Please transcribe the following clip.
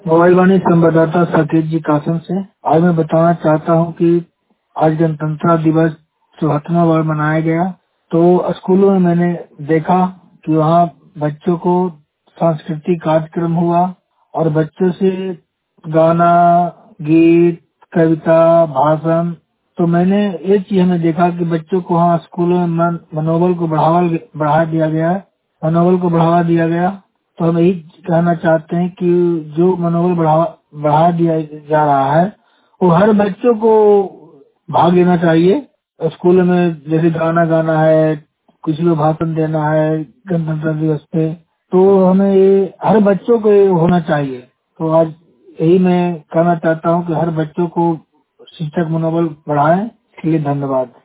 Mobile वाणी संवाददाता साकेत जी कासम से। आज मैं बताना चाहता हूं कि आज गणतंत्र दिवस 74वां बार मनाया गया। तो स्कूलों में मैंने देखा कि वहाँ बच्चों को सांस्कृतिक कार्यक्रम हुआ और बच्चों से गाना, गीत, कविता, भाषण। तो मैंने एक चीज हमें देखा कि बच्चों को वहाँ स्कूलों में मनोबल को बढ़ा दिया गया है, मनोबल को बढ़ावा दिया गया। तो हम यही कहना चाहते हैं कि जो मनोबल बढ़ा दिया जा रहा है वो हर बच्चों को भाग लेना चाहिए। स्कूल में जैसे गाना गाना है, किसी को भाषण देना है गणतंत्र दिवस पे, तो हमें ये हर बच्चों को ये होना चाहिए। तो आज यही मैं कहना चाहता हूँ कि हर बच्चों को शिक्षक मनोबल बढ़ाएं। इसके लिए धन्यवाद।